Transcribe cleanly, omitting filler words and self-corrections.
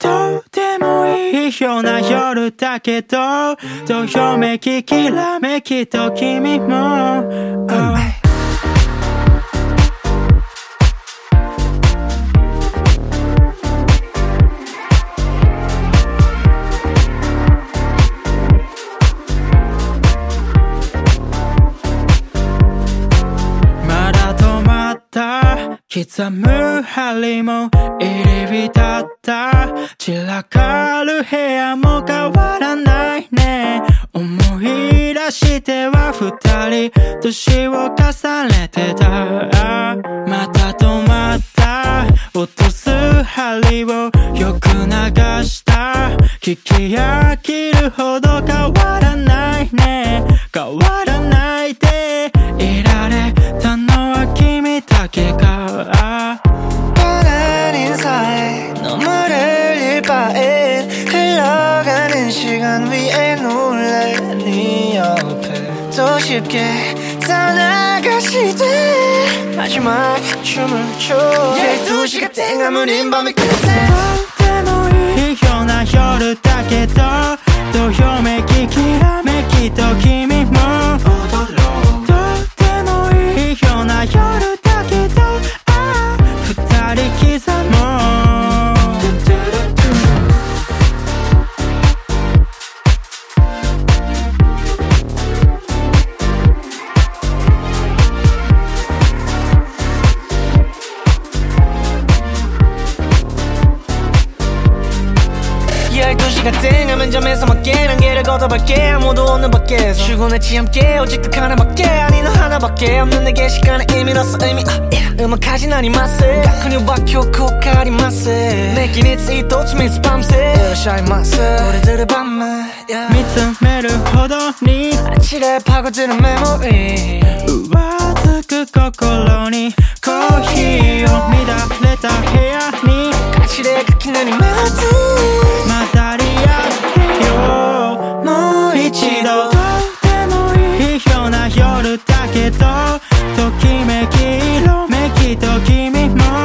どうでもいいような夜だけどどよめききらめきと君も、まだ止まった刻む針も入り浸った散らかる部屋も変わらないね。思い出しては二人年を重ねてた。また止まった落とす針をよく流した聞き飽きるほど変わらないね。変わらないでいられたのは君だけか。 뻔한 인사에 너무를 일바에 흘러가는 시간 위에 놀래 네 옆에 더 쉽게 떠나가시듯 마지막 춤을 춰 12시가 땡하면 인밤의 끝에 どうでもいいような夜だけどどよめききらめきと君も踊ろう。どうでもいいような夜だけど二人刻もう。 12시가 땡하면 잠에서 맞게 난개를 걷어갈게 아무도 없는 밖에서 출근했지 함께 오직 딱 하나밖에 아니 너 하나밖에 없는 내게 시간의 의미로서 의미 음악하지 난 이마세 가끔요 박혀코 가리마세 내긴 it's 이 도치미스 밤새 샤이마세 노래들을 밤에 見つめるほどに 아찔해 파고드는 메모리 わずく心にコーヒーを乱れた部屋に 까칠해 끊기는 이 멜로디 混ざり合ってよもう一度どうでもいいような夜だけど